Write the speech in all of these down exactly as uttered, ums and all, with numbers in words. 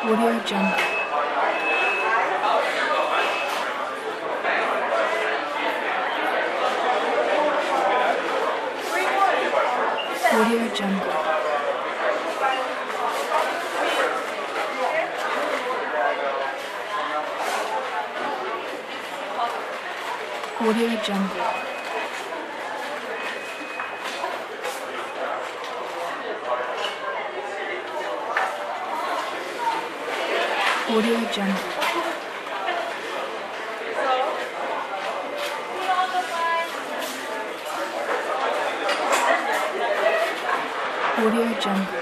Audio Jungle. Audio Jungle. Audio Jungle. Audio Jungle. Audio Jungle.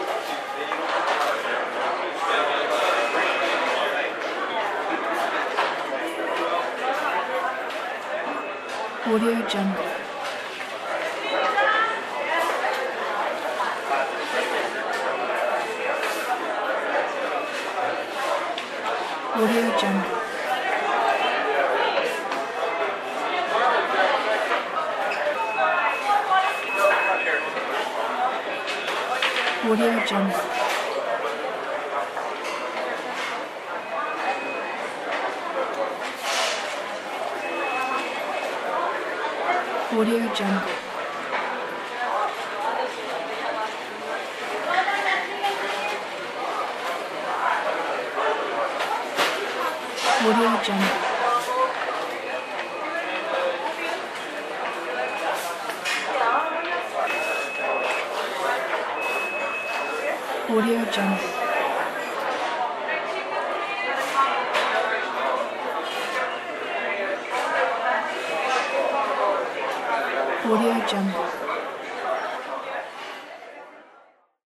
Audio Jungle. Audio Jungle. Audio Jungle. Audio Jungle. Audio Jungle. Audio Jungle.